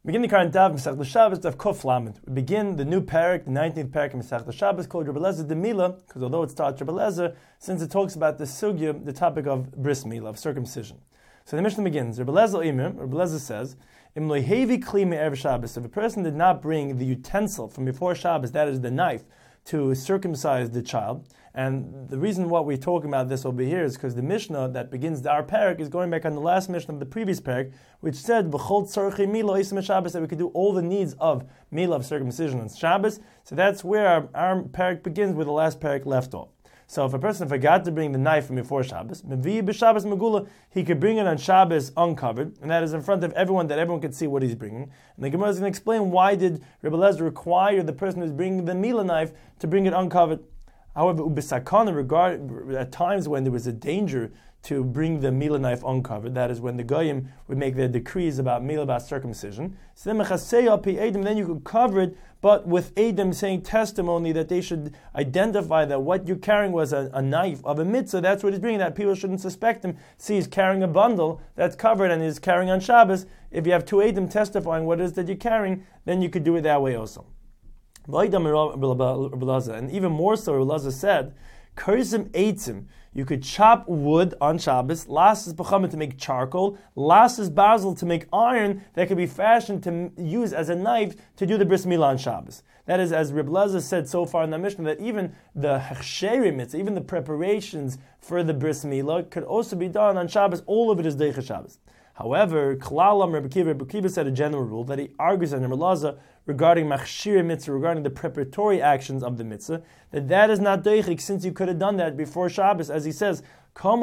Begin the current Daf Masechta Shabbos Daf Kuf Lamed. We begin the new parak, the 19th parak of Masechta Shabbos, called Rebbe Lezer de Mila, because although it starts Rebbe Lezer, since it talks about the sugya, the topic of bris milah, of circumcision. So the Mishnah begins. Rebbe Lezer says, Im lo hevi kli me'erev Shabbos. If a person did not bring the utensil from before Shabbos, that is the knife, to circumcise the child. And the reason why we're talking about this over here is because the Mishnah that begins our parak is going back on the last Mishnah of the previous parak, which said B'chol tzarchei milah isem Shabbos, that we could do all the needs of milah, of circumcision on Shabbos. So that's where our parak begins, where the last parak left off. So if a person forgot to bring the knife from before Shabbos, mevi b'Shabbos megula, he could bring it on Shabbos uncovered, and that is in front of everyone, that everyone could see what he's bringing. And the Gemara is going to explain why did Rebbe Lezer require the person who's bringing the milah knife to bring it uncovered. However, ubisakana, at times when there was a danger to bring the milah knife uncovered, that is when the goyim would make their decrees about milah, about circumcision, so then you could cover it, but with Adam saying testimony that they should identify that what you're carrying was a knife of a mitzvah. That's what he's bringing, that people shouldn't suspect him. See, he's carrying a bundle that's covered and he's carrying on Shabbos. If you have two Adam testifying what it is that you're carrying, then you could do it that way also. And even more so, Rebbe Lezer said, Kursim eitzim, you could chop wood on Shabbos, lasses b'chamet to make charcoal, lasses basil to make iron that could be fashioned to use as a knife to do the bris milah on Shabbos. That is, as Rebbe Lezer said so far in the Mishnah, that even the hechsheri mitzvah, even the preparations for the bris milah could also be done on Shabbos. All of it is deicha Shabbos. However, Klalam Rebbe Kiva said a general rule that he argues on Rebbe Lezer regarding machshir mitzvah, regarding the preparatory actions of the mitzvah, that is not deichik, since you could have done that before Shabbos, as he says, any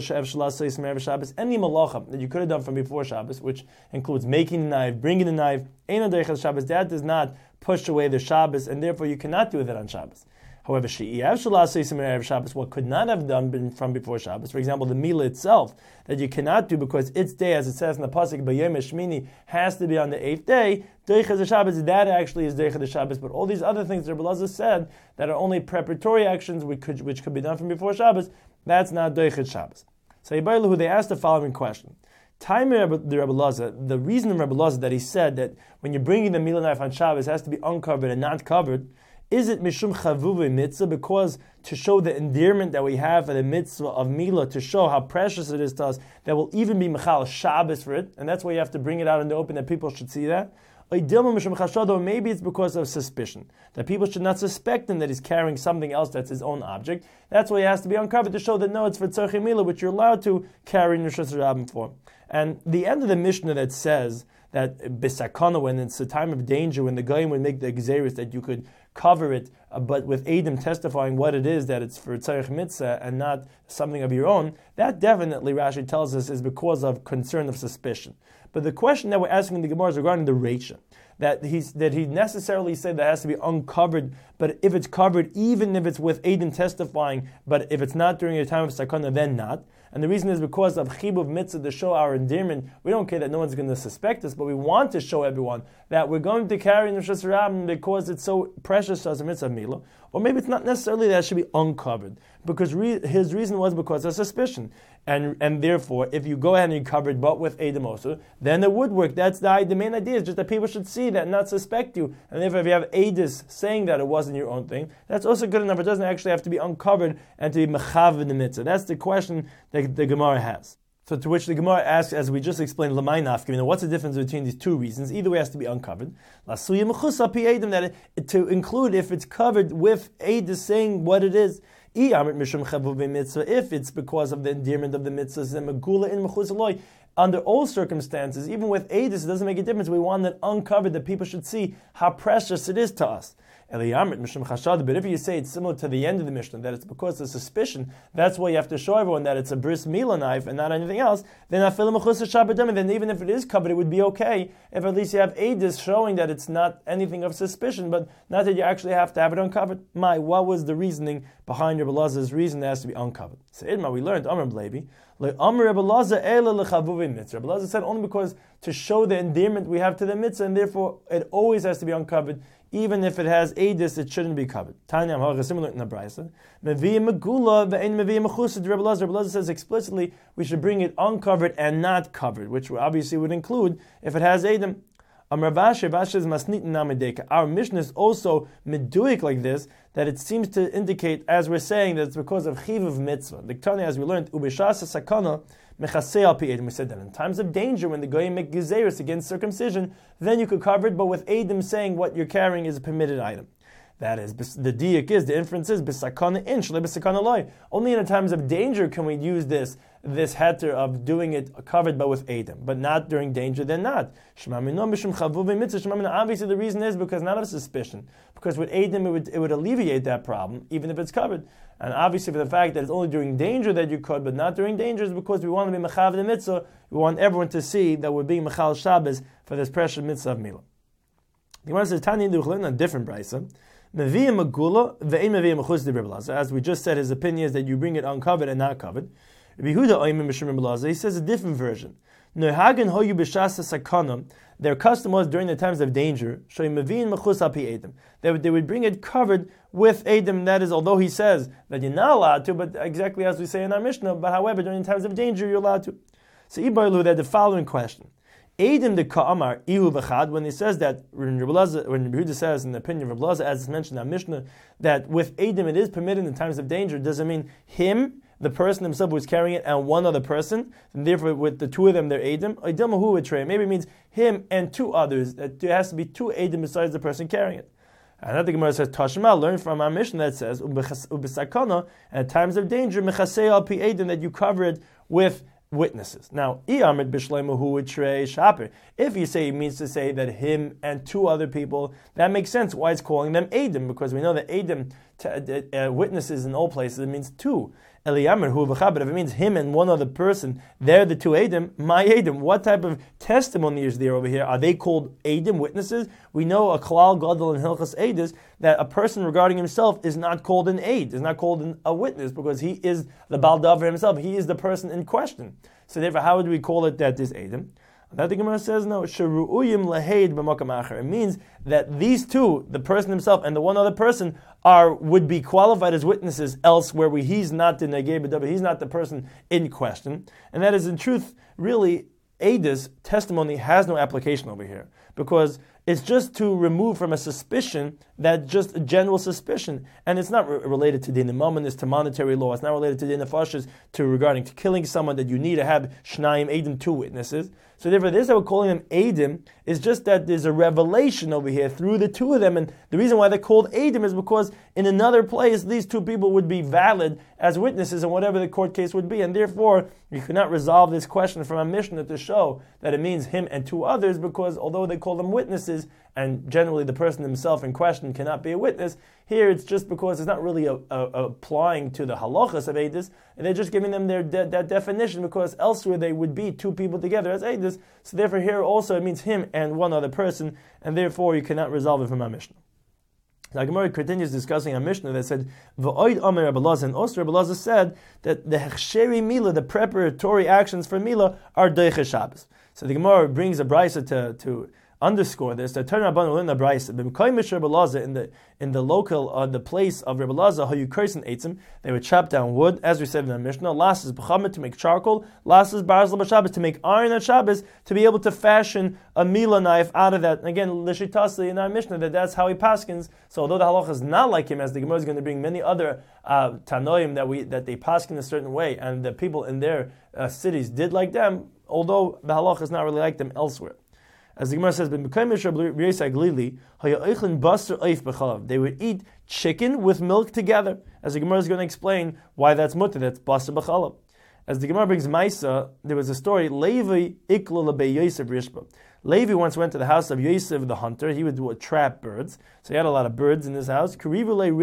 malacha that you could have done from before Shabbos, which includes making the knife, bringing the knife, that does not push away the Shabbos, and therefore you cannot do that on Shabbos. However, what could not have done from before Shabbos, for example, the milah itself, that you cannot do because its day, as it says in the pasuk, B'yom Shmini, has to be on the 8th day, Deicha Shabbos, that actually is Deicha Shabbos. But all these other things that Rebbe Lezer said, that are only preparatory actions which could be done from before Shabbos, that's not Deicha Shabbos. So Yibailahu, they asked the following question. The reason in Rebbe Lezer that he said that when you're bringing the milah knife on Shabbos, it has to be uncovered and not covered, is it mishum chavuve mitzvah, because to show the endearment that we have for the mitzvah of milah, to show how precious it is to us, that will even be mechal Shabbos for it, and that's why you have to bring it out in the open, that people should see that. Or maybe it's because of suspicion, that people should not suspect him that he's carrying something else that's his own object. That's why he has to be uncovered, to show that no, it's for tzarchei milah, which you're allowed to carry Neshus Rabbim for. And the end of the Mishnah that says that bisakana, when it's a time of danger, when the goyim would make the gzeris that you could cover it, but with Adam testifying what it is, that it's for tzarech mitzvah and not something of your own, that definitely, Rashi tells us, is because of concern of suspicion. But the question that we're asking in the Gemara is regarding the reisha, that he necessarily said that it has to be uncovered, but if it's covered, even if it's with Adam testifying, but if it's not during a time of sakana, then not. And the reason is because of chibuv mitzvah, to show our endearment. We don't care that no one's going to suspect us, but we want to show everyone that we're going to carry Neshus Rabbim because it's so precious as a mitzvah milah. Or maybe it's not necessarily that it should be uncovered, because his reason was because of suspicion. And therefore, if you go ahead and you cover it, but with Adam also, then it would work. That's the main idea, is just that people should see that and not suspect you. And therefore, if you have Adis saying that it wasn't your own thing, that's also good enough. It doesn't actually have to be uncovered and to be mechav in the mitzvah. That's the question that the Gemara has. So to which the Gemara asks, as we just explained, Lamai Nafka, what's the difference between these two reasons? Either way, it has to be uncovered. That to include if it's covered with Adis saying what it is. If it's because of the endearment of the mitzvahs, under all circumstances, even with Adis, it doesn't make a difference. We want it uncovered, that people should see how precious it is to us. But if you say it's similar to the end of the Mishnah, that it's because of suspicion, that's why you have to show everyone that it's a bris milah knife and not anything else, then even if it is covered, it would be okay if at least you have Adis showing that it's not anything of suspicion, but not that you actually have to have it uncovered. What was the reasoning behind Rebbe Lezer's reason that it has to be uncovered? So Idma, we learned, Amr Blebi, Rebbe Lezer said only because to show the endearment we have to the mitzvah, and therefore it always has to be uncovered. Even if it has Adis, it shouldn't be covered. Tanya, similar in the Brisa. Rebbe Lezer says explicitly we should bring it uncovered and not covered, which obviously would include if it has Adam. Our mission is also meduik like this, that it seems to indicate, as we're saying, that it's because of chiv mitzvah. The Ketanya, as we learned, ubishas sakana mechasei al pi edim. We said that in times of danger, when the goyim make gezeirus against circumcision, then you could cover it, but with edim saying what you're carrying is a permitted item. That is, the diak is, the inference is, b'sakana in, shle b'sakana loy. Only in times of danger can we use this heter of doing it covered but with edim, but not during danger, then not. Obviously the reason is because not of suspicion, because with edim it would alleviate that problem, even if it's covered. And obviously for the fact that it's only during danger that you could, but not during danger, is because we want to be mechav the mitzvah, we want everyone to see that we're being mechal Shabbos for this precious mitzvah of Milah. The Gemara says, Tanya Duchlin, a different brisa, as we just said, his opinion is that you bring it uncovered and not covered. He says a different version. Their custom was during the times of danger, they would bring it covered with edim. That is, although he says that you're not allowed to, but exactly as we say in our Mishnah, but however, during the times of danger, you're allowed to. So Ibarlu had the following question. Edim de Ka'amar Ihu V'chad, when he says that, when Rabbi Yehuda says in the opinion of Rabbi Lazar, as it's mentioned in our Mishnah, that with Edim it is permitted in times of danger, does it mean him, the person himself who is carrying it, and one other person, and therefore with the two of them they're Edim? Maybe it means him and two others, that there has to be two Edim besides the person carrying it. And that the Gemara says, Tashma, learn from our Mishnah that says, Ubisakana, at times of danger, Mechasei al pi Edim, that you cover it with witnesses. Now, if you say it means to say that him and two other people, that makes sense why it's calling them Edim, because we know that Edim, witnesses in all places, it means two. But if it means him and one other person, they're the two Edim, my Edim. What type of testimony is there over here? Are they called Edim, witnesses? We know a Klal Gadol in Hilchas Eidus that a person regarding himself is not called an Eid, is not called a witness, because he is the Baal Davar himself. He is the person in question. So therefore, how would we call it that is Edim? That the Gemara says, no, Sheru'uyim laheid b'makam acher. It means that these two, the person himself and the one other person, would be qualified as witnesses elsewhere where he's not the negei b'davar, he's not the person in question. And that is in truth, really, Eidus, testimony, has no application over here, because it's just to remove from a suspicion, that just a general suspicion, and it's not related to din imam, it's to monetary law, it's not related to din nefashos, to regarding to killing someone, that you need to have shnayim edim, two witnesses. So therefore, this that we're calling them edim is just that there's a revelation over here through the two of them, and the reason why they're called edim is because in another place these two people would be valid as witnesses in whatever the court case would be, and therefore you could not resolve this question from a Mishnah to show that it means him and two others, because although they call them witnesses, and generally the person himself in question cannot be a witness, here it's just because it's not really applying to the halachas of Eidus, and they're just giving them that definition, because elsewhere they would be two people together as Eidus, so therefore here also it means him and one other person, and therefore you cannot resolve it from our Mishnah. Now Gemara continues discussing a Mishnah that said, V'oid Omer Rabbi Lazar, and also Rabbi Lazar said that the hechsheri Milah, the preparatory actions for Milah, are Deiche Shabbos. So the Gemara brings a brisa to underscore this. The turn Rabban in the brisa, in the local, the place of Rabbi Lazar, how you curse and eitzim, they would chop down wood, as we said in the Mishnah. Last is b'chamet, to make charcoal. Last is barzel b'Shabbos, to make iron at Shabbos, to be able to fashion a Milah knife out of that. And again, l'shitasi in our Mishnah, that's how he paskins. So although the halacha is not like him, as the Gemara is going to bring many other tanoim that they paskin a certain way, and the people in their cities did like them, although the halacha is not really like them elsewhere. As the Gemara says, they would eat chicken with milk together. As the Gemara is going to explain why that's mutter, that's basar b'chalav. As the Gemara brings Maisa, there was a story, Levi ikla l'bei Yosef rishba. Levi once went to the house of Yosef the hunter. He would trap birds. So he had a lot of birds in his house. So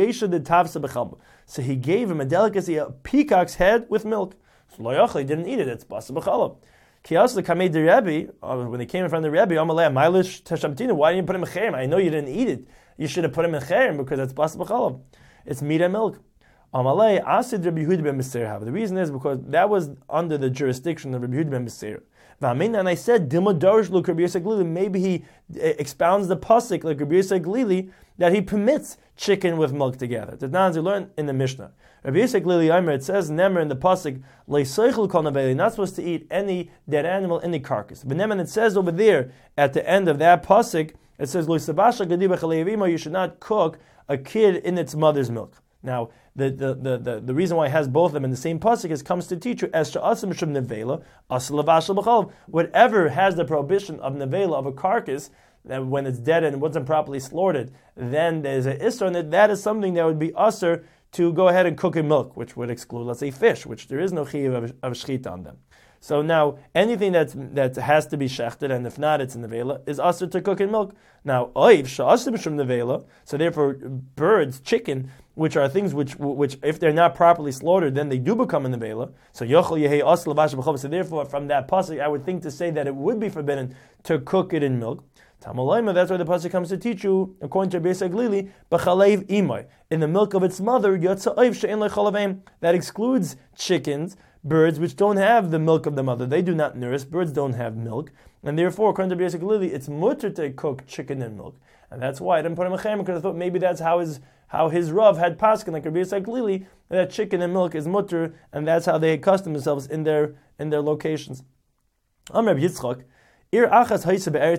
he gave him a delicacy, a peacock's head with milk. So he didn't eat it, it's basar b'chalav. When they came in front of the Rebbe, why didn't you put him in cherem? I know you didn't eat it. You should have put him in cherem because it's basar b'chalav. It's meat and milk. The reason is because that was under the jurisdiction of Rabbi Yehuda ben Beseir. And I said, Dilma Darish Lu Rabbi Yosef Glili, maybe he expounds the pasuk like Rabbi Yosef Glili that he permits chicken with milk together. The Taz we learn in the Mishnah. Rabbi Yosef Glili Aimer, it says Nemer in the pasuk, Leiseichel kol naveli, not supposed to eat any dead animal, any carcass. But then it says over there at the end of that pasuk, it says Loisabasha Gadiba Chalevimo, you should not cook a kid in its mother's milk. Now, the reason why it has both of them in the same pasuk is comes to teach you as asim shum nevela asal lavashal b'chalav. Whatever has the prohibition of nevela of a carcass, that when it's dead and it wasn't properly slaughtered, then there's an isser on it. That is something that would be usher to go ahead and cook in milk, which would exclude, let's say, fish, which there is no chiyuv of shchita on them. So now, anything that has to be shechted, and if not, it's in the vela, is usher to cook in milk. Now, oiv sha'asim shum nevela, so therefore, birds, chicken, which are things which if they're not properly slaughtered, then they do become in the vela. So yochel yehei asl lavash b'chol. So therefore, from that pasuk, I would think to say that it would be forbidden to cook it in milk. Tamalayma, that's why the pasuk comes to teach you, according to Rabbi Yosef Glili, b'chalev imay, in the milk of its mother, yotza oiv she'en lechalaveim. That excludes chickens, birds which don't have the milk of the mother. They do not nurse. Birds don't have milk. And therefore, according to Rabbi Yosef Glili, it's mutter to cook chicken in milk. And that's why I didn't put him a chayim, because I thought maybe that's how his Rav had paskin, like Rabbi Yosef Glili, that chicken and milk is mutter, and that's how they accustom themselves in their locations. Rabbi Yitzchak, there was one city in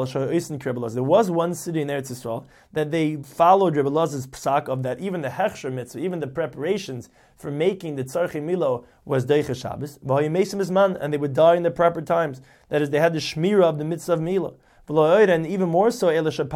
Eretz Yisrael that they followed Rebbe Elazar's psak of that even the hechsher mitzvah, even the preparations for making the tzarchei milo was deicha Shabbos, and they would die in the proper times. That is, they had the shmira of the mitzvah of milo. And even more so,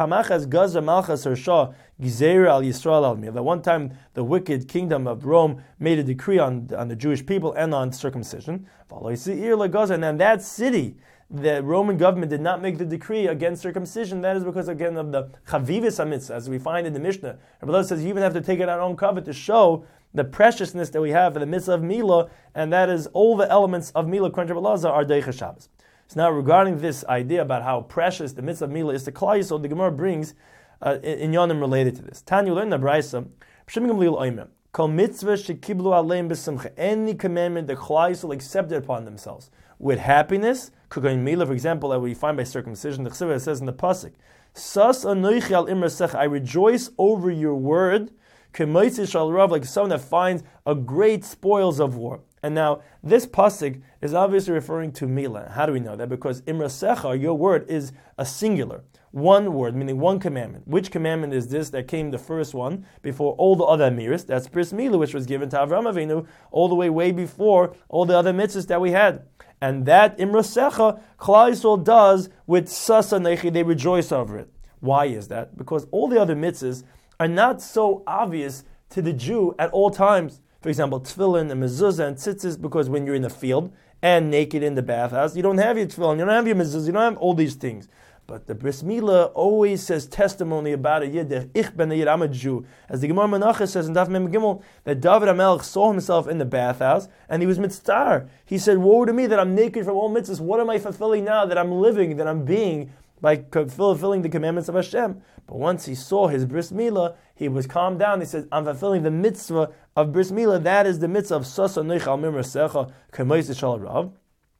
that one time the wicked kingdom of Rome made a decree on the Jewish people and on circumcision. And that city, the Roman government did not make the decree against circumcision. That is because, again, of the chavivis hamitzvah, as we find in the Mishnah. Rabbi says you even have to take it on our own cover to show the preciousness that we have for the mitzvah of Milah, and that is all the elements of Milah, according to Rabbi Elazar, are deicha Shabbos. So now, regarding this idea about how precious the mitzvah of Milah is to Klal Yisrael, the Gemara brings inyanim related to this. Tanya learned in the Brayso, Kol mitzvah shekiblu aleim b'simcha. Any commandment that Klal Yisrael accepted upon themselves with happiness, Kugain Milah, for example, that we find by circumcision, the Chsiva says in the pasuk, Sas anoichi al imrasech, I rejoice over your word, K'moitzi shal rav, like someone that finds a great spoils of war. And now, this pasuk is obviously referring to Milah. How do we know that? Because imrasecha, your word, is a singular. One word, meaning one commandment. Which commandment is this that came the first one before all the other amiris? That's Bris Milah, which was given to Avraham Avinu all the way before all the other mitzvahs that we had. And that imrasecha, Klal Yisrael does with Sasa Nechi, they rejoice over it. Why is that? Because all the other mitzvahs are not so obvious to the Jew at all times. For example, tefillin and mezuzah and tzitzis, because when you're in the field and naked in the bathhouse, you don't have your tefillin, you don't have your mezuzah, you don't have all these things. But the Bris Milah always says testimony about a Yid, Ich ben a Yid, I'm a Jew. As the Gemara Menachos says in Daf Mem Gimel, that David HaMelech saw himself in the bathhouse, and he was mitzvah. He said, woe to me that I'm naked from all mitzvahs. What am I fulfilling now that I'm living, that I'm being, by fulfilling the commandments of Hashem? But once he saw his Bris Milah, he was calmed down. He said, I'm fulfilling the mitzvah of Bris Milah. That is the mitzvah of Sasa Noich Al Mimra Secha K'mois Shal Rav.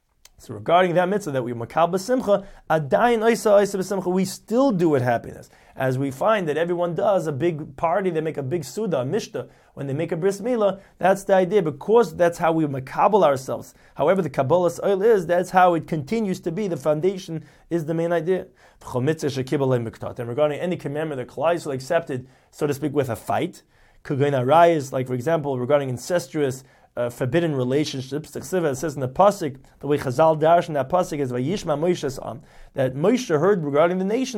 So regarding that mitzvah that we makal b'simcha, adayin oisa b'simcha, we still do with happiness. As we find that everyone does a big party, they make a big suda, a mishta, when they make a bris milah, that's the idea, because that's how we makabel ourselves. However, the Kabbalah's oil is, that's how it continues to be, the foundation is the main idea. And regarding any commandment that Klal Yisrael accepted, so to speak, with a fight, Kugain Arayis, like for example, regarding incestuous forbidden relationships. The Chsiva says in the pasuk, the way Chazal darshan in that pasuk is Vayishma Moshe's that Moshe heard regarding the nation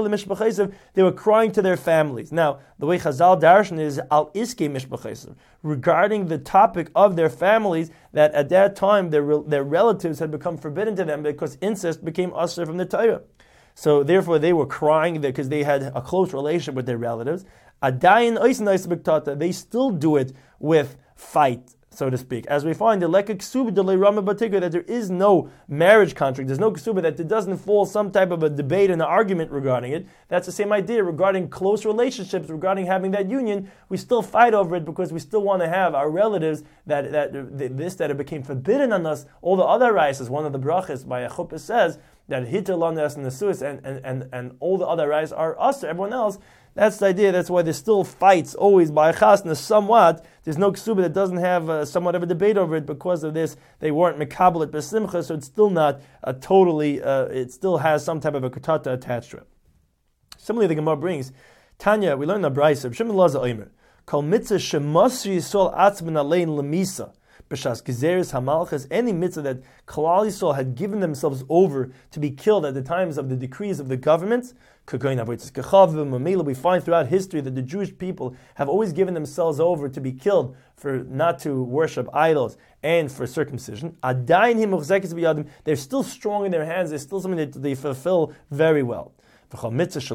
that they were crying to their families. Now, the way Chazal darshan is Al Iske Mishpachesav, regarding the topic of their families, that at that time their relatives had become forbidden to them because incest became usher from the Torah. So therefore they were crying because they had a close relationship with their relatives. Adayin Oisin Ois Biktata, they still do it with fight. so to speak. As we find that there is no marriage contract, there's no ksuba, that there doesn't fall some type of a debate and an argument regarding it. That's the same idea regarding close relationships, regarding having that union. We still fight over it because we still want to have our relatives that it became forbidden on us. All the other rices, one of the brachas by a chuppah says that hitter lanas and the suis and all the other rices are us to everyone else. That's the idea. That's why there's still fights always by chasna somewhat. There's no ksuba that doesn't have somewhat of a debate over it because of this. They weren't mekabel at besimcha, so it's still not totally. It still has some type of a katata attached to it. Similarly, the Gemara brings Tanya. We learned the brayso. Shimon Laza Omer kol mitzvah shemasri yisol atzmin alein lemisa. B'shas gezeres hamalchas, any mitzvah that Klal Yisrael had given themselves over to be killed at the times of the decrees of the governments. We find throughout history that the Jewish people have always given themselves over to be killed for not to worship idols and for circumcision. They're still strong in their hands. They're still something that they fulfill very well. Any mitzvah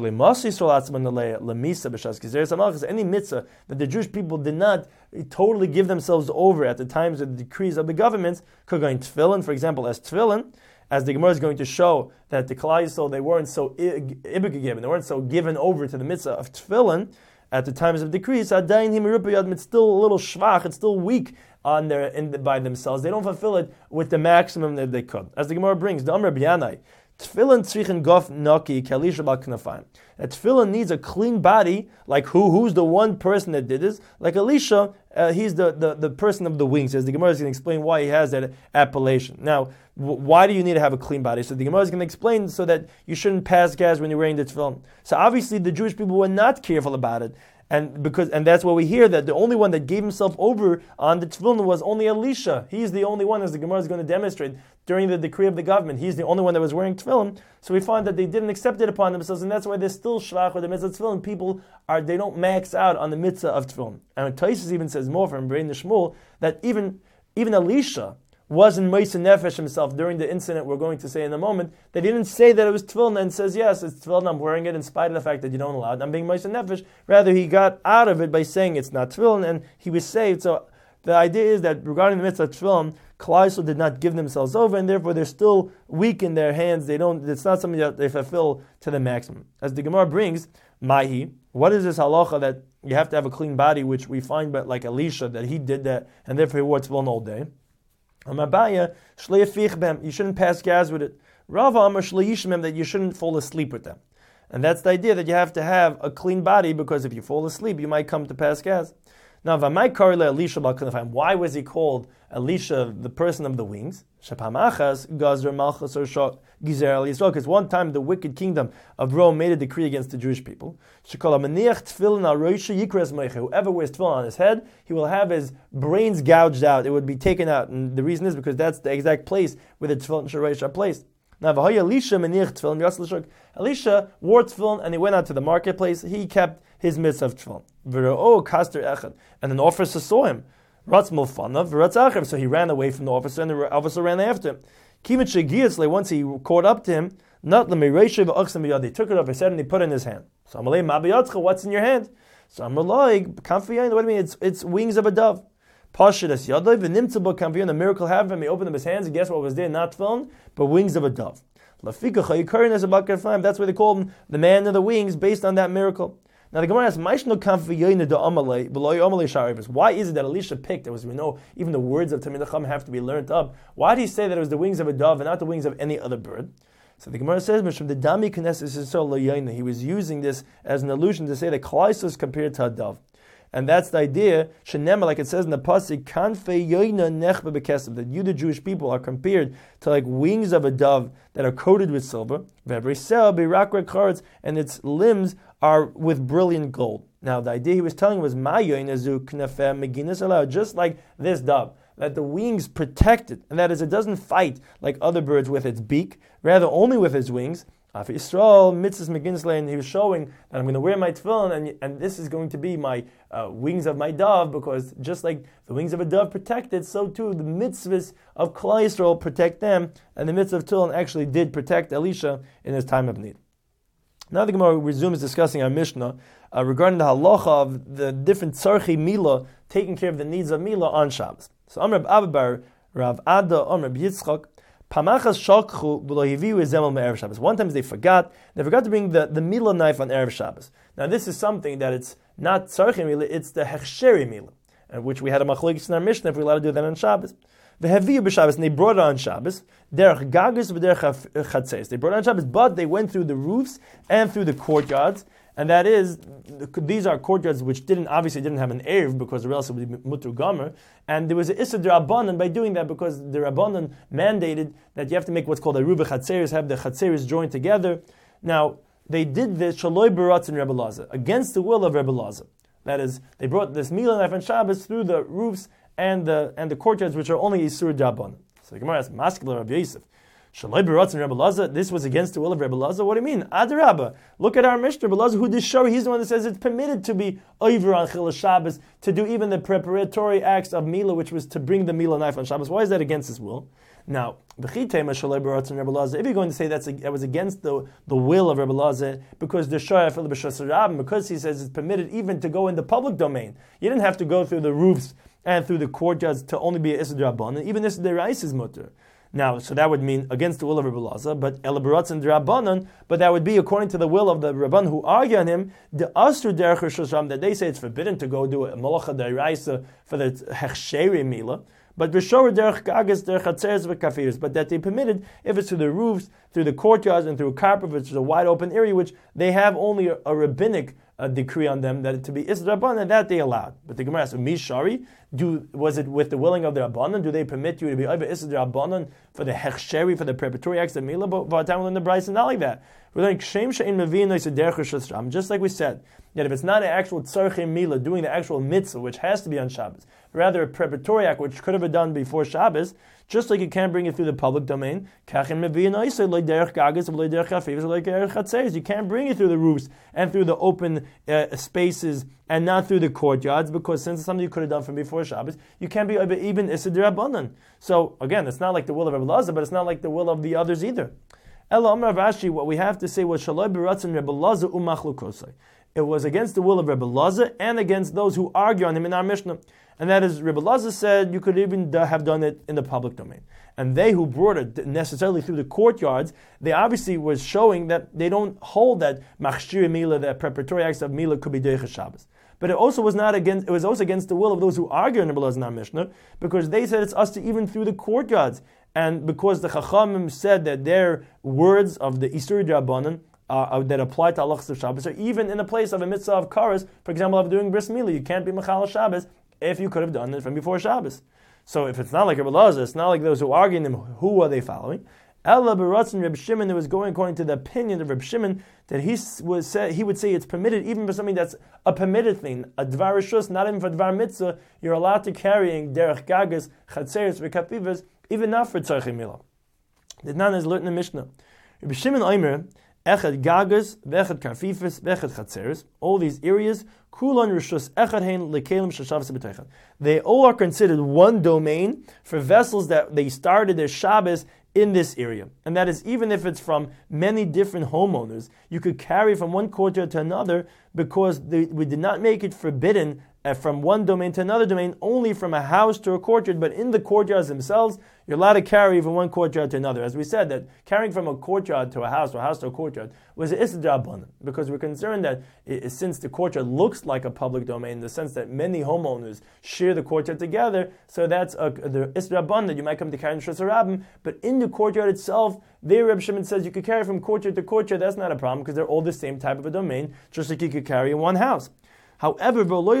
that the Jewish people did not totally give themselves over at the times of the decrees of the governments, tefillin, for example, as tefillin, as the Gemara is going to show that the Klal Yisrael, they weren't so ibigagim, they weren't so given over to the mitzvah of tefillin at the times of decrees. It's still a little shvach, it's still weak on by themselves. They don't fulfill it with the maximum that they could. As the Gemara brings, the Amr B'yanai, tefillin tzrichen gof naki kalisha bal knafayim. That tefillin needs a clean body, like who's the one person that did this? Like Elisha, he's the person of the wings. As the Gemara is going to explain why he has that appellation. Now, why do you need to have a clean body? So the Gemara is going to explain so that you shouldn't pass gas when you're wearing the tefillin. So obviously the Jewish people were not careful about it. And that's why we hear that the only one that gave himself over on the tefillin was only Elisha. He's the only one, as the Gemara is going to demonstrate, during the decree of the government. He's the only one that was wearing tefillin. So we find that they didn't accept it upon themselves, and that's why they're still shvach with the mitzvah of tefillin. People they don't max out on the mitzvah of tefillin. And Taisus even says more from Berein Shmuel that even Elisha wasn't Meisa Nefesh himself during the incident we're going to say in a moment, that he didn't say that it was tefillin and says, yes, it's tefillin, I'm wearing it in spite of the fact that you don't allow it, I'm being Meisa Nefesh. Rather, he got out of it by saying it's not tefillin, and he was saved. So the idea is that regarding the mitzvah of tefillin, Klal Yisrael did not give themselves over, and therefore they're still weak in their hands. It's not something that they fulfill to the maximum. As the Gemara brings, Mahi, what is this halacha that you have to have a clean body, which we find but like Elisha, that he did that, and therefore he wore tefillin all day? You shouldn't pass gas with it. Rava Amar that you shouldn't fall asleep with them. And that's the idea, that you have to have a clean body, because if you fall asleep, you might come to pass gas. Now, why was he called Elisha, the person of the wings? Because one time the wicked kingdom of Rome made a decree against the Jewish people. Whoever wears tefillin on his head, he will have his brains gouged out. It would be taken out. And the reason is because that's the exact place where the tefillin shoraish are placed. Now, Elisha wore tefillin and he went out to the marketplace. He kept his mitzvah of tefillin. And an officer saw him. So he ran away from the officer, and the officer ran after him. Once he caught up to him, he took it off his head and he put it in his hand. So what's in your hand? So what do you mean? It's wings of a dove. The miracle happened. He opened up his hands, and guess what was there? Not tefillin, but wings of a dove. That's why they call him the man of the wings, based on that miracle. Now the Gemara asks, why is it that Elisha picked, as we know, even the words of Talmidei Chacham have to be learned up? Why did he say that it was the wings of a dove and not the wings of any other bird? So the Gemara says, he was using this as an allusion to say that Klal Yisrael is compared to a dove. And that's the idea, like it says in the pasuk, that you, the Jewish people, are compared to like wings of a dove that are coated with silver, and its limbs are with brilliant gold. Now, the idea he was telling was, just like this dove, that the wings protect it, and that is, it doesn't fight like other birds with its beak, rather only with its wings. Yisrael, mitzvahs meginslein, he was showing that I'm going to wear my tefillin, and this is going to be my wings of my dove, because just like the wings of a dove protect it, so too the mitzvahs of Klal Yisrael protect them, and the mitzvah of tefillin actually did protect Elisha in his time of need. Now the Gemara resumes discussing our Mishnah regarding the halacha of the different tzarchi milah, taking care of the needs of milah on Shabbos. So Amr Abba bar Rav Ada Amr Yitzchak. Pamachas shakchu v'lo hiviu ezemel me'erev Shabbos. One time they forgot to bring the milah knife on erev Shabbos. Now this is something that it's not tzarchim milah, it's the hechsheri milah, which we had a machlokes in our Mishnah if we're allowed to do that on Shabbos. The heviu b'Shabbos, and they brought it on Shabbos. Derech gagus v'derech chatzeis. They brought it on Shabbos, but they went through the roofs and through the courtyards. And that is, these are courtyards which obviously didn't have an erev because or else it would be mutar gomer. And there was an issa d'Rabbanan by doing that because the Rabbanan mandated that you have to make what's called a ruba chatzeris, have the chatzeris joined together. Now, they did this shaloi baratz in Rebbe Lazar, against the will of Rebbe Lazar. That is, they brought this milah knife on Shabbos through the roofs and the courtyards which are only isur d'Rabbanan. So the Gemara asks, Maskil Rabbi Yosef. Shaloi Baratz and Rebbe Lazar, this was against the will of Rebbe Lazar? What do you mean? Adarabba. Look at our Mishnah. Rebbe Lazar, who did Shari, he's the one that says it's permitted to be over on Chil Shabbos, to do even the preparatory acts of Milah, which was to bring the Milah knife on Shabbos. Why is that against his will? Now, if you're going to say that was against the will of Rebbe Lazar, because the Shari, because he says it's permitted even to go in the public domain. You didn't have to go through the roofs and through the courtyards to only be a Issa D'Rabbanan. Even Issa D'Rais is mutter. Now, so that would mean against the will of Rebbe Lazar, but Elabaratz and D'Rabbanan, but that would be according to the will of the Rabban who argue on him, the Asur Derech Shasham, that they say it's forbidden to go do a Malacha D'Raisa for the Hechsheri Milah, but B'shor Derech Gagas, Derech Hatzeres V'Kafiris, but that they permitted if it's through the roofs, through the courtyards, and through a carpet, which is a wide open area, which they have only a rabbinic decree on them that to be Isra Rabbanan, and that they allowed. But the Gemara asks, Mishari, was it with the willing of the Rabbanan? Do they permit you to be over Isra Rabbanan for the Hechsheri, for the preparatory acts of Milah? But by the time we learn the Bryce, not like that. We're like Shem Shein Mavin Derech, just like we said, that if it's not an actual Tzarchim Milah, doing the actual mitzvah, which has to be on Shabbos, rather a preparatory act which could have been done before Shabbos, just like you can't bring it through the public domain, you can't bring it through the roofs and through the open spaces and not through the courtyards, because since it's something you could have done from before Shabbos, you can't be even Issa D'Rabbanan. So again, it's not like the will of Rebbe Lazar, but it's not like the will of the others either. Ela Amar Rashi, what we have to say was Shaloi B'Ratzon Rebbe Lazar u'Machlukosai. It was against the will of Rebbe Lazar and against those who argue on him in our Mishnah. And that is, Rebbe Lazar said you could even have done it in the public domain. And they who brought it necessarily through the courtyards, they obviously was showing that they don't hold that Machshir Milah, that preparatory acts of Milah could be Deicha Shabbos. But it also was not against. It was also against the will of those who argue in Rebbe Lazar in our Mishnah, because they said it's us to even through the courtyards. And because the Chachamim said that their words of the Isur D'Rabbanan that apply to halachas of Shabbos, or even in the place of a mitzvah of karas, for example, of doing bris milah, you can't be mechal Shabbos if you could have done it from before Shabbos. So if it's not like Rebbe Lazar, it's not like those who argue them, who are they following? Ella b'ratzon Reb Shimon, that was going according to the opinion of Reb Shimon, that he would say it's permitted even for something that's a permitted thing, a dvar rishus, not even for dvar mitzvah, you're allowed to carrying derech gagas, chatzeres, v'kapivas, even not for tzarchim milah. The Nan is learned in the Mishnah. Reb Shimon Omer, echad gagas, v'echad karfifas, v'echad chatzeres, all these areas, kulan rishus echad hein lekelim shashavas b'teichad. They all are considered one domain for vessels that they started their Shabbos in this area. And that is, even if it's from many different homeowners, you could carry from one courtyard to another, because we did not make it forbidden from one domain to another domain, only from a house to a courtyard, but in the courtyards themselves, you're allowed to carry from one courtyard to another. As we said, that carrying from a courtyard to a house, or a house to a courtyard, was an Issa D'Rabbanan, because we're concerned that since the courtyard looks like a public domain, in the sense that many homeowners share the courtyard together, so that's the Issa D'Rabbanan that you might come to carry in Shus HaRabim, but in the courtyard itself, there Reb Shimon says you could carry from courtyard to courtyard, that's not a problem, because they're all the same type of a domain, just like you could carry in one house. However, you're not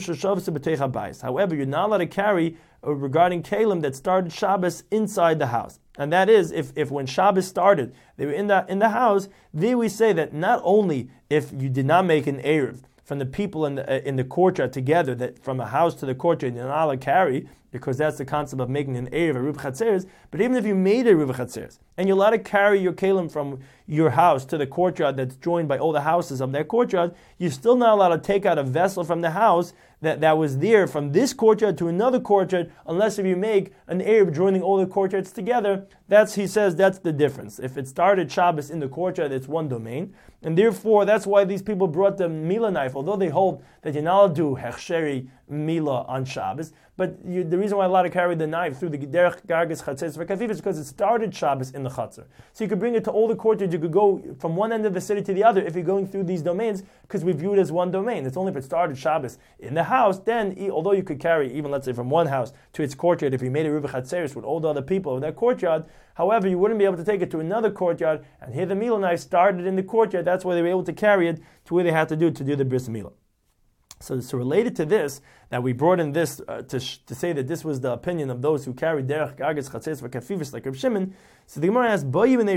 allowed to carry regarding Kalim that started Shabbos inside the house. And that is, if when Shabbos started, they were in the house, there we say that not only if you did not make an Erev from the people in the courtyard together, that from a house to the courtyard you're not allowed to carry, because that's the concept of making an Erev, a Ruv Chatzeres, but even if you made a Ruv Chatzeres, and you're allowed to carry your Kalim from your house to the courtyard that's joined by all the houses of that courtyard, you're still not allowed to take out a vessel from the house that was there from this courtyard to another courtyard, unless if you make an Erev joining all the courtyards together. He says that's the difference. If it started Shabbos in the courtyard, it's one domain, and therefore that's why these people brought the Milah knife, although they hold that you're not allowed to do Hechsheri Mila on Shabbos, but the reason why allowed to carry the knife through the Derech Gargas Chatzeres V'Kafif is because it started Shabbos in the Chatzar. So you could bring it to all the courtyards. You could go from one end of the city to the other if you're going through these domains, because we view it as one domain. It's only if it started Shabbos in the house, then although you could carry even, let's say, from one house to its courtyard, if you made a Ruva Chatzeres with all the other people in that courtyard, however, you wouldn't be able to take it to another courtyard, and here the Mila knife started in the courtyard. That's why they were able to carry it to where they had to do the Bris Mila. So related to this, that we brought in this to say that this was the opinion of those who carried Derech Gargas Chatzeres V'Kafifis like Reb Shimon. So the Gemara asks, regarding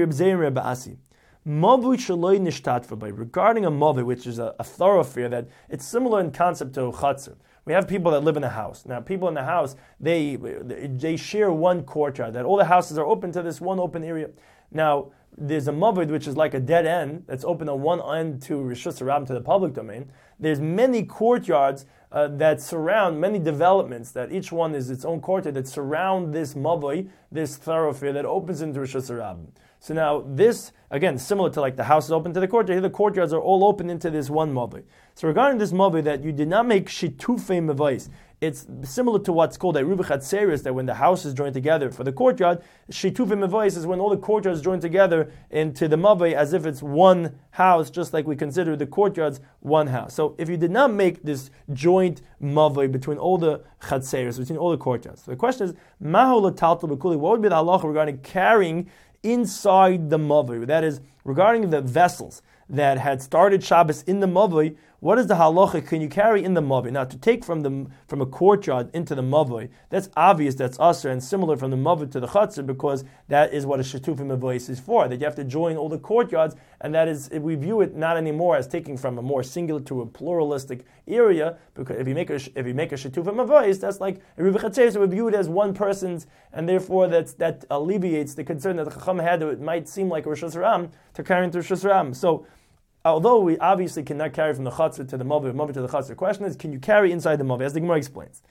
a mavui, which is a thoroughfare that it's similar in concept to Chatzar. We have people that live in a house. Now, people in the house, they share one courtyard, that all the houses are open to this one open area. Now, there's a mavud, which is like a dead end, that's open on one end to Rishus Harabim, to the public domain. There's many courtyards that surround, many developments, that each one is its own courtyard, that surround this mavui, this thoroughfare that opens into Rishus Harabim. So now this, again, similar to like the house is open to the courtyard, here the courtyards are all open into this one mavui. So regarding this mavui, that you did not make shitufei mavais, it's similar to what's called a Ruva Chatzeres, that when the house is joined together for the courtyard, shitufei mavais is when all the courtyards join together into the mavui as if it's one house, just like we consider the courtyards one house. So if you did not make this joint mavui between all the Chatzeres, between all the courtyards, so the question is, mahu l'taltal b'kuli, what would be the halacha regarding carrying inside the mavui? That is, regarding the vessels that had started Shabbos in the mavui, what is the halacha? Can you carry in the mavui? Now, to take from a courtyard into the mavui, that's obvious, that's usher, and similar from the mavui to the chatzar, because that is what a shetufim mavui is for, that you have to join all the courtyards, and that is, we view it not anymore as taking from a more singular to a pluralistic area, because if you make a shetufim mavui, that's like a Ruva Chatzeres, so we view it as one person's, and therefore that alleviates the concern that the Chacham had that it might seem like a Rishus Harabim to carry into Rishus Harabim. So, although we obviously cannot carry from the chatzar to the mavui to the chatzar, the question is, can you carry inside the mavui? As the Gemara explains,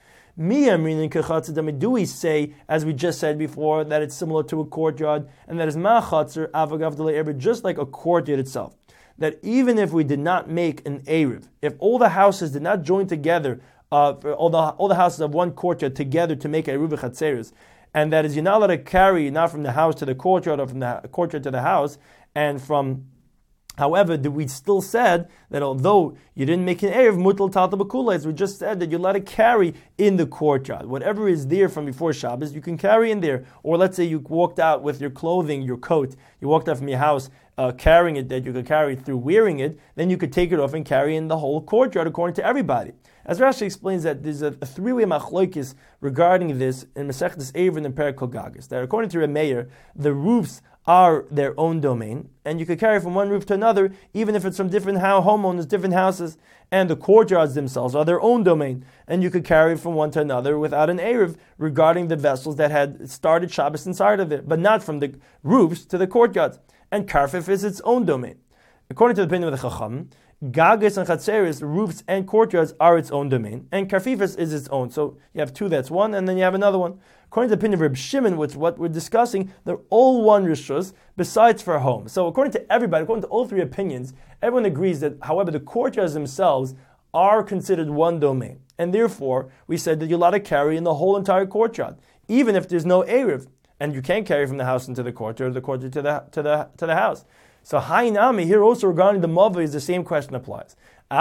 do we say, as we just said before, that it's similar to a courtyard, and that is ma chatzar avagav delay erev, just like a courtyard itself? That even if we did not make an erev, if all the houses did not join together, all the houses of one courtyard together to make a Ruva Chatzeres, and that is, you're not allowed to carry not from the house to the courtyard or from the courtyard to the house, and from. However, we still said that although you didn't make an erev, mutal talta b'kula, as we just said, that you're allowed to carry in the courtyard. Whatever is there from before Shabbos, you can carry in there. Or let's say you walked out with your clothing, your coat, you walked out from your house carrying it, that you could carry through wearing it, then you could take it off and carry in the whole courtyard according to everybody. As Rashi explains, that there's a three-way machlokes regarding this in Masechtas Eivin and Perek Kol Gagas, that according to Remeir, the roofs are their own domain, and you could carry from one roof to another, even if it's from different homeowners, different houses, and the courtyards themselves are their own domain, and you could carry from one to another without an erev regarding the vessels that had started Shabbos inside of it, but not from the roofs to the courtyards. And Karfif is its own domain. According to the opinion of the Chacham, Gagas and Chatzeres, roofs and courtyards are its own domain, and Karfifis is its own. So you have two, that's one, and then you have another one. According to the opinion of Reb Shimon, which what we're discussing, they're all one rishus, besides for home. So according to everybody, according to all three opinions, everyone agrees that, however, the courtyards themselves are considered one domain. And therefore, we said that you're allowed to carry in the whole entire courtyard, even if there's no erev. And you can't carry from the house into the courtyard, or the courtyard to the house. So Hainami, here also regarding the mavui, is the same question applies.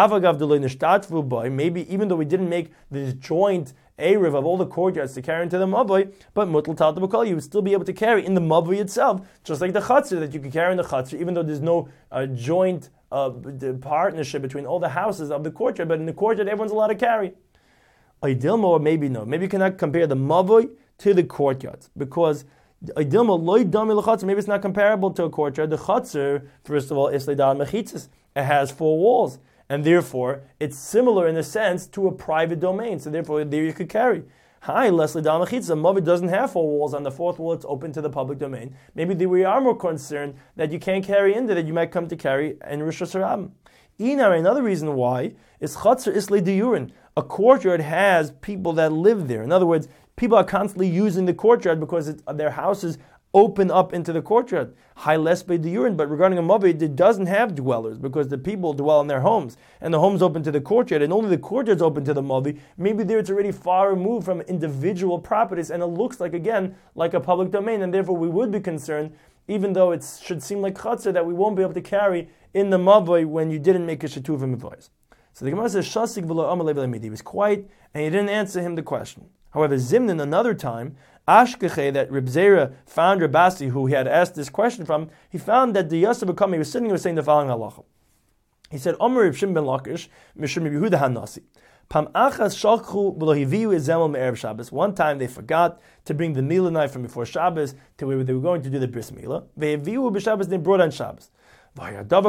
Maybe even though we didn't make this joint erev of all the courtyards to carry into the mavui, but mutal talta b'kol, you would still be able to carry in the mavui itself, just like the chatzar, that you could carry in the chatzar, even though there's no joint partnership between all the houses of the courtyard, but in the courtyard everyone's allowed to carry. Idilma, or maybe no. Maybe you cannot compare the mavui to the courtyards, because maybe it's not comparable to a courtyard. The chatzar, first of all, is leidar mechitzas. It has 4 walls, and therefore it's similar in a sense to a private domain. So therefore, there you could carry. Leslie Dal Mechitza, Mavit doesn't have 4 walls. On the 4th wall, it's open to the public domain. Maybe we are more concerned that you can't carry into that you might come to carry in Rishus Harabim. Another reason why is chatzar isle diyurin. A courtyard has people that live there. In other words, people are constantly using the courtyard because their houses open up into the courtyard. High less by the urine, but regarding a mavi that doesn't have dwellers, because the people dwell in their homes, and the home's open to the courtyard, and only the courtyard's open to the mavi. Maybe there it's already far removed from individual properties, and it looks like, again, like a public domain, and therefore we would be concerned, even though it should seem like chatzar, that we won't be able to carry in the mavi when you didn't make a shetuvim advice. So the Gemara says, Shasik v'lo amalei v'lemidi. He was quiet, and he didn't answer him the question. However, Zimnan, another time, Ashkeche, that Reb Zera found Reb Asi, who he had asked this question from, he found that the Yosef Bakami was sitting and was saying the following halacha. He said, Omer Reb Shimon ben Lakish, Mishum Reb Yehuda HaNasi. Pam achas shalchu v'lo hiviu ezemel me'erev Shabbos. One time they forgot to bring the Milah knife from before Shabbos to where they were going to do the Bris Milah. Ve'hiviu b'Shabbos, they brought on Shabbos. And this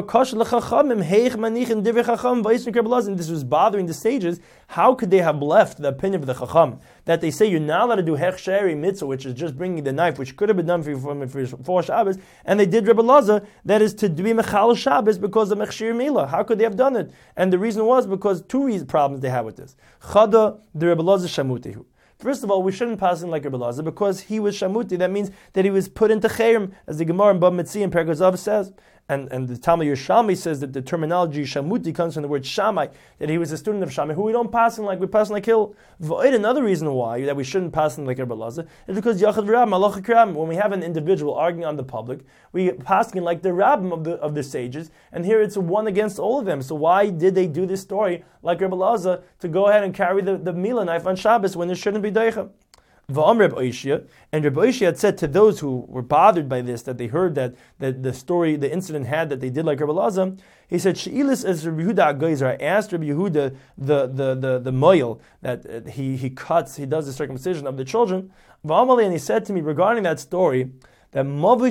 was bothering the sages. How could they have left the opinion of the Chacham that they say you're not allowed to do hechsheri mitzvah, which is just bringing the knife, which could have been done for Shabbos, and they did Rebbe Lazar, that is to be mechal Shabbos because of mechshir milah. How could they have done it? And the reason was because two problems they had with this. Chada, the Rebbe Lazar shamutehu. First of all, we shouldn't pass him like Rebbe Lazar because he was shamuti. That means that he was put into chayrim, as the Gemara in Bab Metzi and Perkei Zav says. And the Talmud Yerushalmi says that the terminology shamuti comes from the word Shammai, that he was a student of Shammai, who we don't pass him like, we pass him like Hill. Another reason why that we shouldn't pass him like Rebbe Lazar is because Yachad V'Rab, Malach HaKram, when we have an individual arguing on the public, we pass him like the Rabbim of the sages, and here it's one against all of them. So why did they do this story like Rebbe Lazar to go ahead and carry the Milah knife on Shabbos when there shouldn't be Deicha? And Reb Oishia had said to those who were bothered by this, that they heard that the story, the incident had that they did like Rebbe Lazar, he said, She'ilis as Reb Yehuda HaGozer, I asked Reb Yehuda the moil that he cuts, he does the circumcision of the children, and he said to me regarding that story, that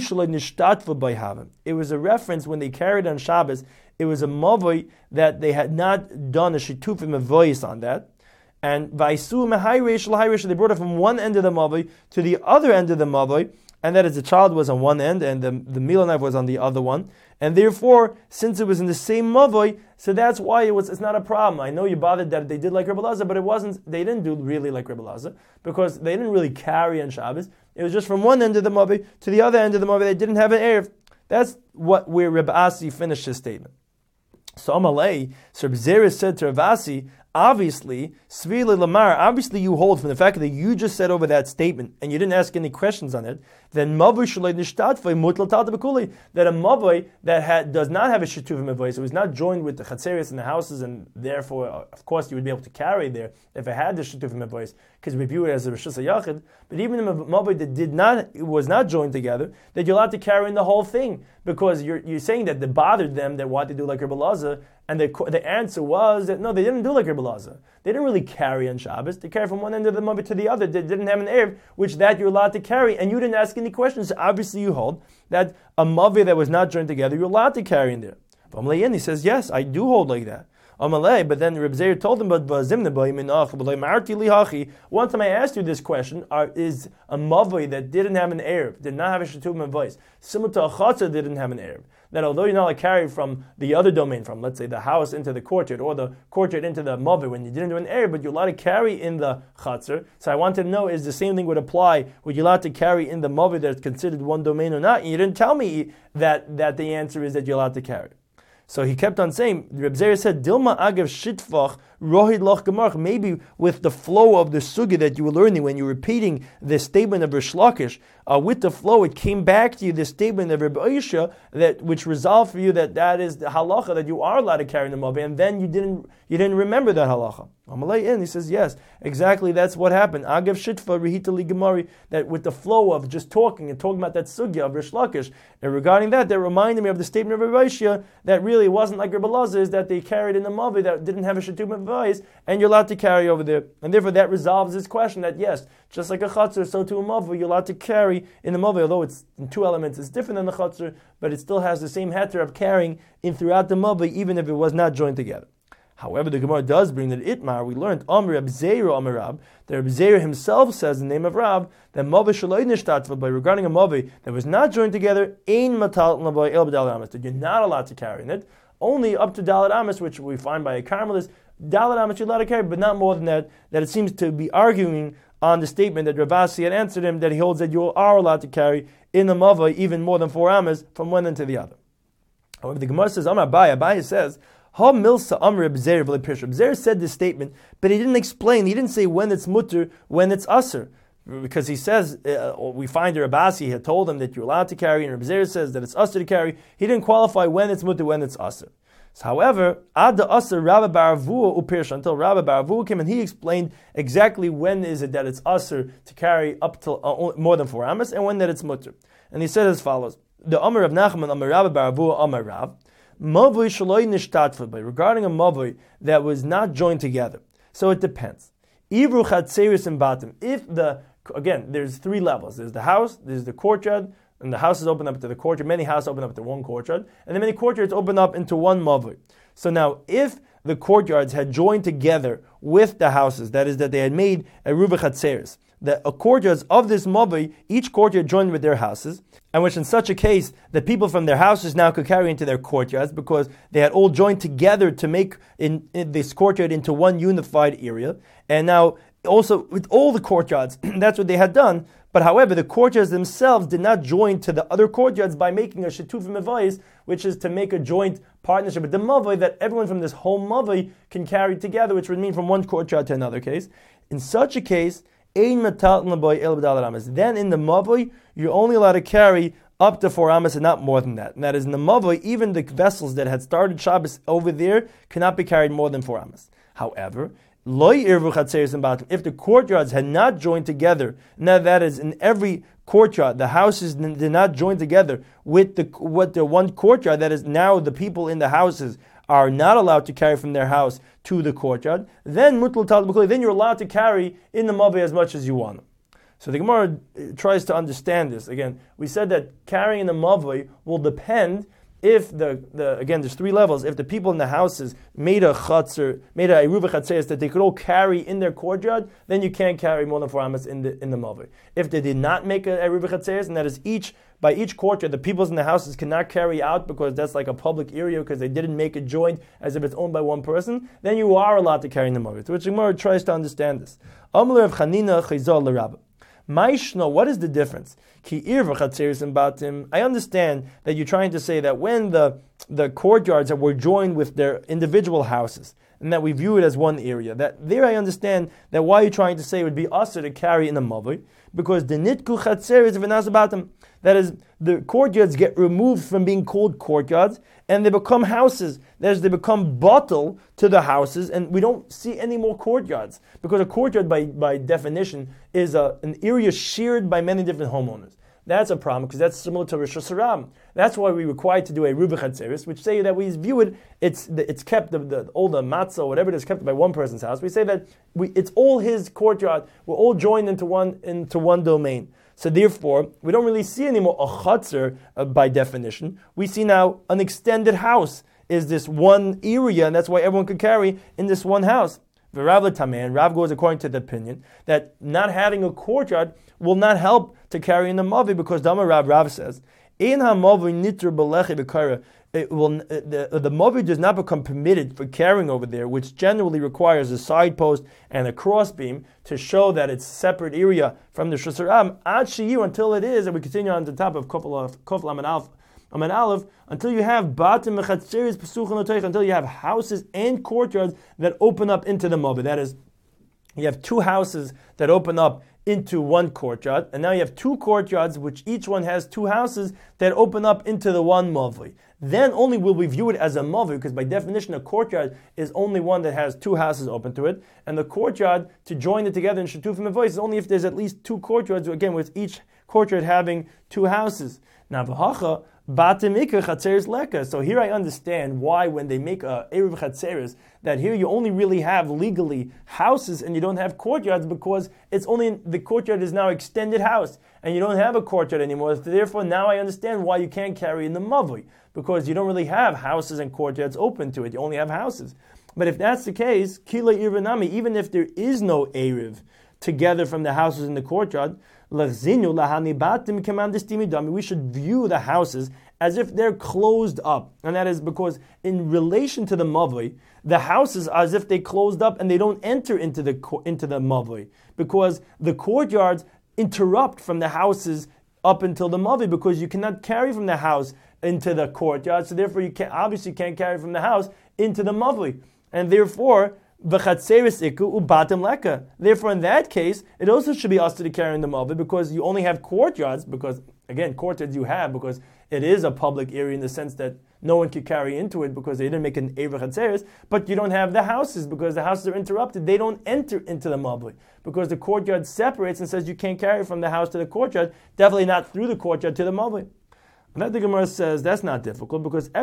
it was a reference when they carried on Shabbos, it was a mavoi that they had not done a shitufim avois on that. And vaisu mehayresh, they brought it from one end of the mavoi to the other end of the mavoi, and that is the child was on one end and the Milah knife was on the other one. And therefore, since it was in the same mavoi, so that's why it's not a problem. I know you bothered that they did like Rebbe Lazar, but they didn't do really like Rebbe Lazar, because they didn't really carry on Shabbos. It was just from one end of the mavoi to the other end of the mavoi. They didn't have an erev. That's where Reb Asi finished his statement. So Amalei, so Reb Zera said to Reb Asi, obviously, Svili Lamar, obviously you hold from the fact that you just said over that statement and you didn't ask any questions on it, then Mavoi Shalei Nishtatfei Mutl Tata Bekuli, that a Mavoi that does not have a Shetuvim Avois, so is not joined with the Chatzeris and the houses, and therefore, of course, you would be able to carry there if it had the Shetuvim Avois, because we view it as a Rishus HaYachid, but even a Mavoi that was not joined together, that you're allowed to carry in the whole thing, because you're saying that it bothered them, that what they do like Rebbe Lazar, and the answer was that no, they didn't do like Rebbe Lazar. They didn't really carry on Shabbos. They carried from one end of the Mavoi to the other. They didn't have an erev, which that you're allowed to carry, and you didn't ask any questions. So obviously you hold that a Mavoi that was not joined together, you're allowed to carry in there. He says, yes, I do hold like that. But then Reb Zera told him, one time I asked you this question, is a Mavoi that didn't have an erev, did not have a Shetuvim Avois, similar to a Chatzah didn't have an erev, that although you're not allowed to carry from the other domain, from let's say the house into the courtyard, or the courtyard into the Mavoi when you didn't do an erev, but you're allowed to carry in the Chatzah. So I wanted to know, is the same thing would apply, would you allowed to carry in the Mavoi that's considered one domain or not? And you didn't tell me that the answer is that you're allowed to carry. So he kept on saying, Reb Zera said, Dilma agav shitvach rohid loch gemarch. Maybe with the flow of the sugi that you were learning when you were repeating the statement of Rish Lakish, with the flow, it came back to you, the statement of Reb Oishia, which resolved for you that is the halacha, that you are allowed to carry in the Mavoi, and then you didn't remember that halacha. He says, yes, exactly, that's what happened. Agav shitfa rehitali gemari, that with the flow of just talking about that sugya of Rish Lakish, and regarding that reminded me of the statement of Reb Oishia, that really wasn't like Rebbe Lazar, is that they carried in the Mavoi that didn't have a Shetuvim Avois, and you're allowed to carry over there. And therefore that resolves this question that yes, just like a Chatzar, so too a Mavoi, you're allowed to carry in the Mavoi, although it's in two elements, it's different than the Chatzar, but it still has the same heter of carrying in throughout the Mavoi, even if it was not joined together. However, the Gemara does bring that Itmar, we learned, Amr Reb Zera Amr Rab, that Reb Zera himself says in the name of Rab, that Mavoi Shaloi Nishtatva, by regarding a Mavoi that was not joined together, Ein Matal Mavoi El B'Dalet Amos, that you're not allowed to carry in it, only up to Dalet Amos, which we find by a Carmelist, Dalet Amos you're allowed to carry, but not more than that, that it seems to be arguing on the statement that Rav Asi had answered him, that he holds that you are allowed to carry in the mavoi even more than 4 amas from one end to the other. However, the Gemara says, Amar Abaye says, Ha milsa amr B'zer v'le pirsha. B'zer said this statement, but he didn't explain. He didn't say when it's mutter, when it's aser. Because he says, we find Rav Asi had told him that you're allowed to carry, and B'zer says that it's aser to carry. He didn't qualify when it's mutter, when it's aser. So, however, ad the aser Rabbi Bar Avuha upirsha, until Rabbi Bar Avuha came and he explained exactly when is it that it's aser to carry up to more than 4 amas, and when that it's mutter. And he said as follows: the Amar of Nachman, Amar Rabbi Bar Avuha, Amar Rav. Mavoi shaloi nishtatva, regarding a mavoi that was not joined together. So it depends. Ivru chatzeris and batim. If there's 3 levels. There's the house, there's the courtyard, and the houses open up to the courtyard. Many houses open up to one courtyard, and then many courtyards open up into one mavoi. So now, if the courtyards had joined together with the houses, that is, that they had made a ruva chatzeris, the courtyards of this mavoi, each courtyard joined with their houses, and which in such a case, the people from their houses now could carry into their courtyards because they had all joined together to make in this courtyard into one unified area. And now, also with all the courtyards, that's what they had done. But however, the courtyards themselves did not join to the other courtyards by making a shituf mavais, which is to make a joint partnership with the mavai that everyone from this whole mavai can carry together, which would mean from one courtyard to another case. In such a case, then in the mavoi, you're only allowed to carry up to 4 amas and not more than that. And that is in the mavoi, even the vessels that had started Shabbos over there cannot be carried more than 4 amas. However, if the courtyards had not joined together, now that is in every courtyard, the houses did not join together with the one courtyard, that is now the people in the houses are not allowed to carry from their house to the courtyard, then you're allowed to carry in the mavoi as much as you want. So the Gemara tries to understand this. Again, we said that carrying in the mavoi will depend if again, there's 3 levels. If the people in the houses made a eruva chatzeres that they could all carry in their courtyard, then you can't carry more than 4 amas in the mavoi. If they did not make a eruva chatzeres, and that is by each courtyard, the people in the houses cannot carry out because that's like a public area because they didn't make a joint as if it's owned by one person, then you are allowed to carry in the mavoi. So which Gemara tries to understand this. Amar of Chanina chizal l'Rabba. Maishno, what is the difference? I understand that you're trying to say that when the courtyards were joined with their individual houses, and that we view it as one area, that there I understand that why you're trying to say it would be usher to carry in the mavoi, because the nitku chatzeres v'nasabatim, that is, the courtyards get removed from being called courtyards, and they become houses. That is, they become bottle to the houses, and we don't see any more courtyards, because a courtyard by definition is an area shared by many different homeowners. That's a problem, because that's similar to Rosh Hashanah. That's why we're required to do a Ruba Chatzeris, which say that we view it, it's kept, all the matzah, whatever it is, kept by one person's house. We say that it's all his courtyard. We're all joined into one domain. So therefore, we don't really see anymore a chatzer by definition. We see now an extended house is this one area, and that's why everyone could carry in this one house. Rav goes according to the opinion that not having a courtyard will not help to carry in the mavi, because Dama Rav says, the mavi does not become permitted for carrying over there, which generally requires a side post and a crossbeam to show that it's a separate area from the Shusharam, until it is, and we continue on the top of Kofel Amen Aleph, until you have batim mechatzeres pesuchon oteich, until you have houses and courtyards that open up into the mavi. That is, you have 2 houses that open up into one courtyard, and now you have 2 courtyards, which each one has 2 houses that open up into the one mavi. Then only will we view it as a mavi, because by definition a courtyard is only one that has 2 houses open to it, and the courtyard, to join it together in shetufim and voice, is only if there's at least 2 courtyards, again with each courtyard having 2 houses. Now v'hacha batim ikar chatzeres leka. So here I understand why when they make a eruv chatzeres, that here you only really have legally houses and you don't have courtyards, because it's only the courtyard is now extended house and you don't have a courtyard anymore. So therefore now I understand why you can't carry in the mavui, because you don't really have houses and courtyards open to it. You only have houses. But if that's the case, kila irvanami, even if there is no eruv together from the houses in the courtyard, we should view the houses as if they're closed up. And that is because in relation to the mavoi, the houses are as if they closed up and they don't enter into the mavoi, because the courtyards interrupt from the houses up until the mavoi, because you cannot carry from the house into the courtyard, so therefore you obviously can't carry from the house into the mavoi. And therefore, Therefore, in that case, it also should be asked to carry in the mavoi, because you only have courtyards, because, again, courtyards you have, because it is a public area in the sense that no one could carry into it because they didn't make an Erev Chatzeres, but you don't have the houses, because the houses are interrupted. They don't enter into the mavoi, because the courtyard separates and says you can't carry from the house to the courtyard, definitely not through the courtyard to the mavoi. And that the Gemara says that's not difficult, because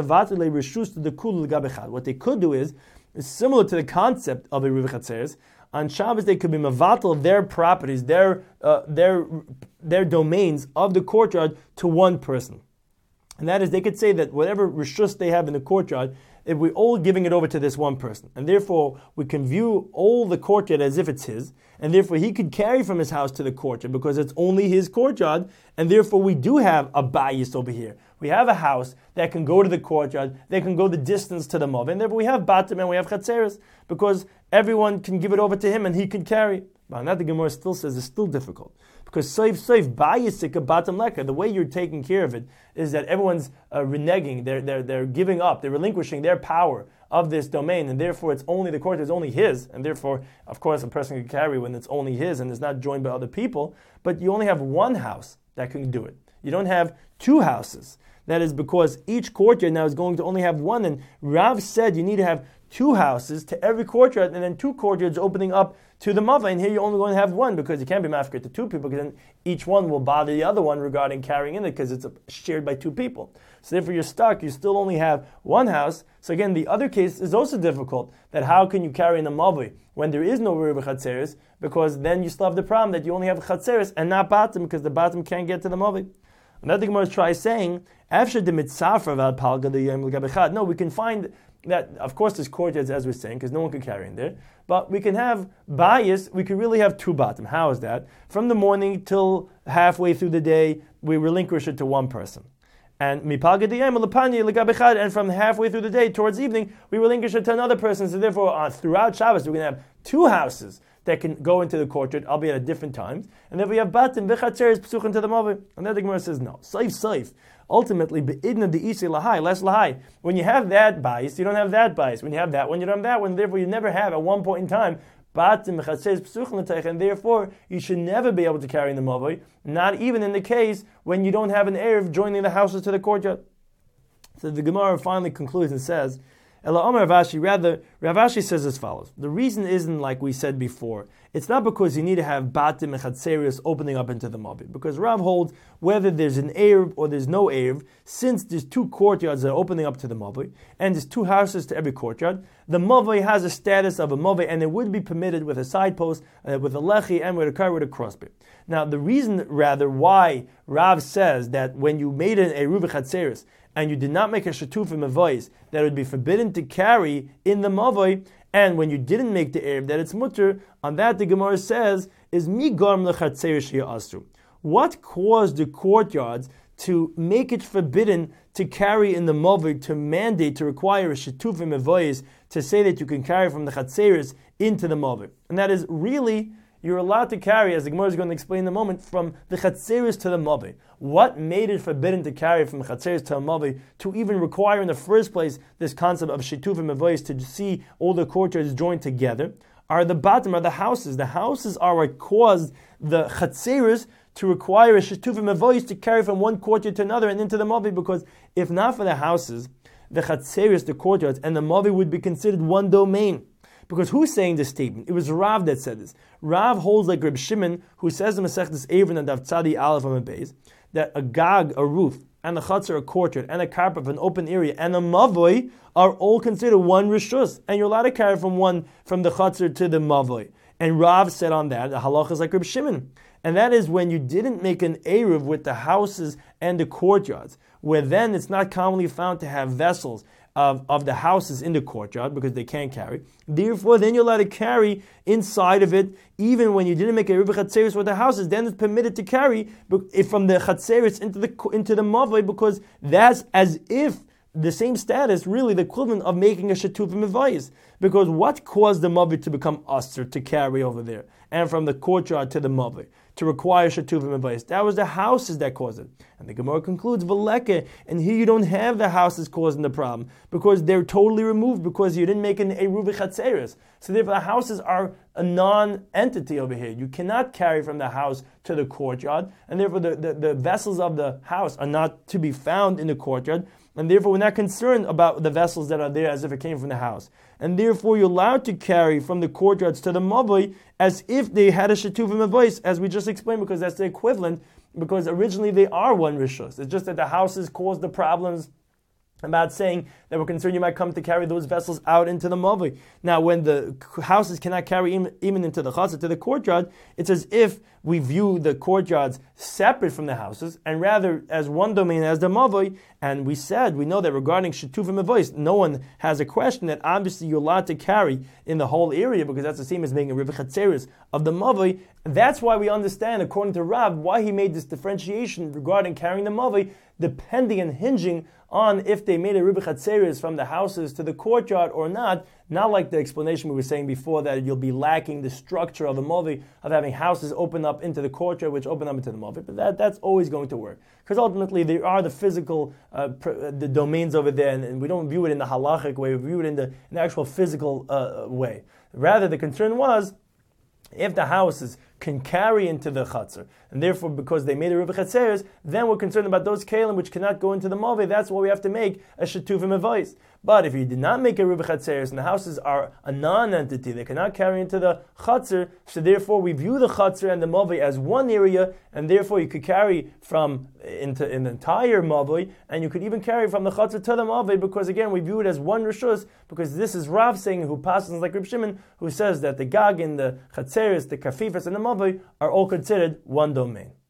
what they could do is similar to the concept of a Erev Chatzeres. On Shabbos, they could be mevatel their properties, their domains of the courtyard to one person. And that is, they could say that whatever rishus they have in the courtyard, if we're all giving it over to this one person. And therefore, we can view all the courtyard as if it's his, and therefore he could carry from his house to the courtyard because it's only his courtyard, and therefore we do have a bayis over here. We have a house that can go to the courtyard, they can go the distance to the mavoi, and therefore we have batim and we have chatzeres, because everyone can give it over to him and he can carry. But now the Gemara still says it's still difficult. Because soif bayisik batim leka, the way you're taking care of it is that everyone's reneging, they're giving up, they're relinquishing their power of this domain, and therefore it's only the courtyard is only his, and therefore, of course, a person can carry when it's only his and it's not joined by other people, but you only have one house that can do it. You don't have two houses. That is because each courtyard now is going to only have one, and Rav said you need to have two houses to every courtyard, and then two courtyards opening up to the mavoi, and here you're only going to have one, because you can't be mafkir to two people, because then each one will bother the other one regarding carrying in it, because it's shared by two people. So therefore you're stuck, you still only have one house. So again, the other case is also difficult, that how can you carry in the mavoi when there is no Erev Chatzeres, because then you still have the problem that you only have Chatzeres and not batim, because the batim can't get to the mavoi. Another Gemara tries saying, no, we can find that, of course, there's courtyards, as we're saying, because no one could carry in there. But we can have bias, we can really have two batim. How is that? From the morning till halfway through the day, we relinquish it to one person. And from halfway through the day towards evening, we relinquish it to another person. So therefore, throughout Shabbos, we're going to have two houses that can go into the courtyard, albeit at different times. And then we have batim v'chatzeres psuch into the mavoi. And then the Gemara says, no, saif. Ultimately, be'idna de'isi lahai, less lahai. When you have that bias, you don't have that bias. When you have that one, you don't have that one. Therefore, you never have, at one point in time, batim v'chatzeres psuch l'teich, and therefore, you should never be able to carry in the mavoi, not even in the case when you don't have an erev joining the houses to the courtyard. So the Gemara finally concludes and says, Ela Omer Rav Ashi, rather, Rav Ashi says as follows. The reason isn't like we said before. It's not because you need to have batim and chatzeres opening up into the mavoi. Because Rav holds whether there's an erev or there's no erev, since there's two courtyards that are opening up to the mavoi, and there's two houses to every courtyard, the mavoi has a status of a mavoi, and it would be permitted with a side post, with a lechi, and with a car with a crossbar. Now, the reason, rather, why Rav says that when you made an eruv chatzeres, and you did not make a shatuf mavoi, that it would be forbidden to carry in the mavoi, and when you didn't make the erev, that it's mutter, on that the Gemara says, is mi garm lechatzeres asru. What caused the courtyards to make it forbidden to carry in the mavoi, to mandate, to require a shatuf mavoi, to say that you can carry from the chatzeres into the mavoi? And that is really, you're allowed to carry, as the Gemara is going to explain in a moment, from the chatzeres to the mavoi. What made it forbidden to carry from chatzeres to a mavoi, to even require in the first place this concept of shituf and mavoi, to see all the courtyards joined together, are the batim, are the houses. The houses are what caused the chatzeres to require a shituf and mavoi to carry from one courtyard to another and into the mavoi, because if not for the houses, the chatzeres, the courtyards, and the mavoi would be considered one domain. Because who's saying this statement? It was Rav that said this. Rav holds like Reb Shimon, who says in Masechtas Eruvin and Daf Tzadi Aleph Amud Beis, that a gag, a roof, and a chutzner, a courtyard, and a carpet of an open area, and a mavoi are all considered one rishus, and you're allowed to carry from the chutzner to the mavoi. And Rav said on that, the halacha is like Reb Shimon, and that is when you didn't make an eruv with the houses and the courtyards, where then it's not commonly found to have vessels of the houses in the courtyard because they can't carry. Therefore, then you're allowed to carry inside of it, even when you didn't make a Eruv Chatzeris with the houses. Then it's permitted to carry from the Chatzeris into the Mavoi, because that's as if the same status, really the equivalent of making a Shetuvim Mevayis. Because what caused the Mavoi to become Aser to carry over there, and from the courtyard to the Mavoi, to require Shetuvim Mevayis? That was the houses that caused it. And the Gemara concludes, V'leke, and here you don't have the houses causing the problem, because they're totally removed, because you didn't make an Eruv Chatzeris. So therefore the houses are a non-entity over here. You cannot carry from the house to the courtyard, and therefore the vessels of the house are not to be found in the courtyard, and therefore we're not concerned about the vessels that are there as if it came from the house. And therefore you're allowed to carry from the courtyards to the Mavoi as if they had a Shetuvim Mevayis, as we just explained, because that's the equivalent, because originally they are one Rishus. It's just that the houses caused the problems about saying that we're concerned you might come to carry those vessels out into the Mavoi. Now, when the houses cannot carry even into the Chatzah, to the courtyard, it's as if we view the courtyards separate from the houses, and rather as one domain as the Mavoi. And we know that regarding Shetuvim Mevayis, no one has a question that obviously you're allowed to carry in the whole area, because that's the same as making a Eruv Chatzeris of the Mavoi. That's why we understand, according to Rav, why he made this differentiation regarding carrying the Mavoi, depending and hinging on if they made a Eruv Chatzeris from the houses to the courtyard or not. Not like the explanation we were saying before, that you'll be lacking the structure of the Mavoi, of having houses open up into the courtyard, which open up into the Mavoi. But that's always going to work, because ultimately there are the physical the domains over there, and we don't view it in the halachic way, we view it in the actual physical way. Rather, the concern was if the houses can carry into the Chatzar, and therefore because they made a Eruv Chatzeris, then we're concerned about those Kalim which cannot go into the Mavoi. That's why we have to make a Shetuvim Mevayis. But if you did not make a Eruv Chatzeris and the houses are a non-entity, they cannot carry into the Chatzar, so therefore we view the Chatzar and the Mavoi as one area, and therefore you could carry from into an entire Mavoi, and you could even carry from the Chatzar to the Mavoi, because again we view it as one Rishus, because this is Rav saying, who passes like Reb Shimon, who says that the Gagin, the Chatzeris, the Kafifas, and the Mavoi are all considered one domain.